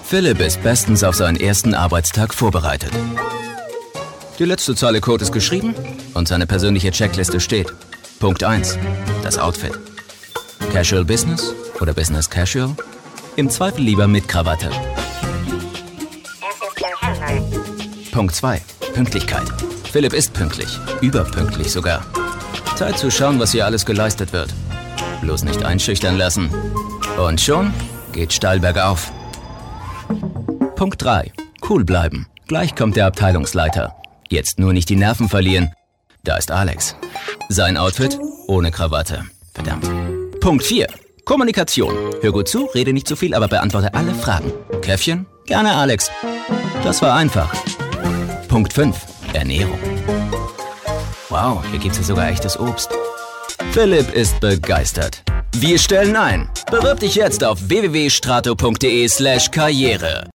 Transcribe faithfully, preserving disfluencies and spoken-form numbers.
Philipp ist bestens auf seinen ersten Arbeitstag vorbereitet. Die letzte Zeile Code ist geschrieben und seine persönliche Checkliste steht. Punkt eins. Das Outfit. Casual Business oder Business Casual? Im Zweifel lieber mit Krawatte. Punkt zwei. Pünktlichkeit. Philipp ist pünktlich. Überpünktlich sogar. Zeit zu schauen, was hier alles geleistet wird. Bloß nicht einschüchtern lassen. Und schon geht steil bergauf. Punkt drei. Cool bleiben. Gleich kommt der Abteilungsleiter. Jetzt nur nicht die Nerven verlieren. Da ist Alex. Sein Outfit ohne Krawatte. Verdammt. Punkt vier. Kommunikation. Hör gut zu, rede nicht zu viel, aber beantworte alle Fragen. Käffchen? Gerne, Alex. Das war einfach. Punkt fünf. Ernährung. Wow, hier gibt's ja sogar echtes Obst. Philipp ist begeistert. Wir stellen ein. Bewirb dich jetzt auf w w w punkt strato punkt de slash karriere.